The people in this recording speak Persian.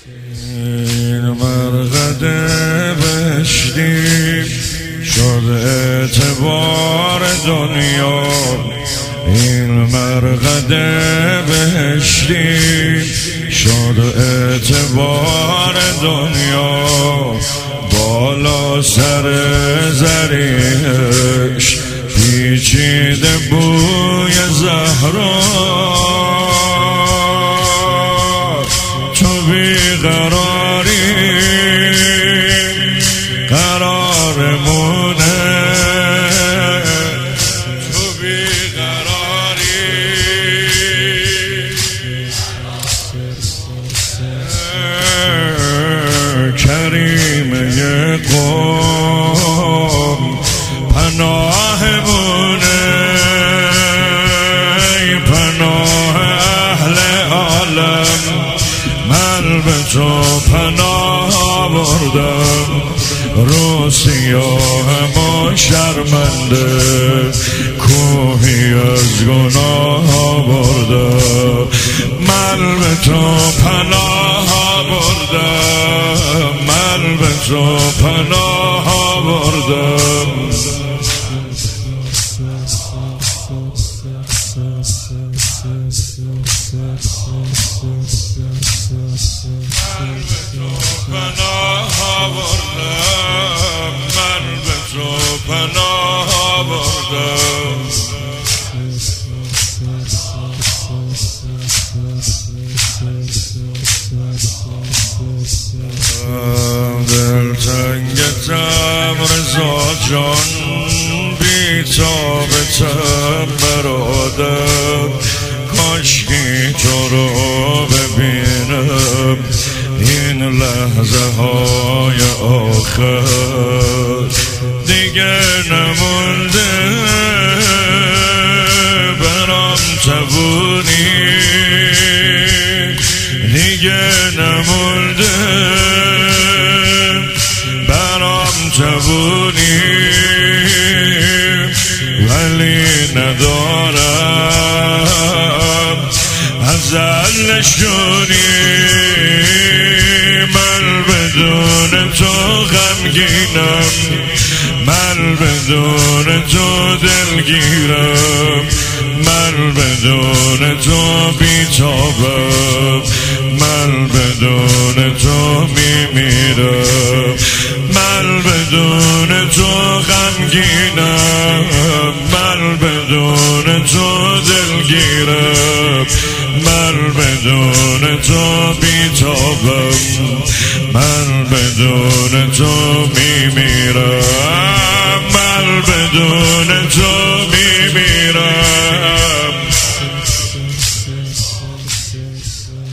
این مرقد بهشتی شد اعتبار دنیا، این مرقد بهشتی شد اعتبار دنیا، بالا سر زریش پیچیده بوی زهرا، تو بیقراری قرارمونه، تو بیقراری کریمه قوم پناهمونه، پناه اهل عالم، من به تو پناه آوردم، رو سیاه ما شرمنده، کوهی از گناه آوردم، من به تو پناه آوردم، من به تو پناه آوردم. پناه آوردم، من به تو پناه آوردم. دلتنگتم رضا جان، بی‌تابتم برادر، کاشکی تو رو ببینم این لحظه های آخر، دیگه نمونده برام تبونی، دیگه نمونده برام تبونی، ولی ندارم ازلشونی، من بدون تو غمگینم، من بدون تو دلگیرم، من بدون تو بی‌تابم، من بدون تو میمیرم، من بدون تو غمگینم، من بدون تو دلگیرم، من بدون تو بی‌تابم، من بدون تو میمیرم، من بدون تو میمیرم.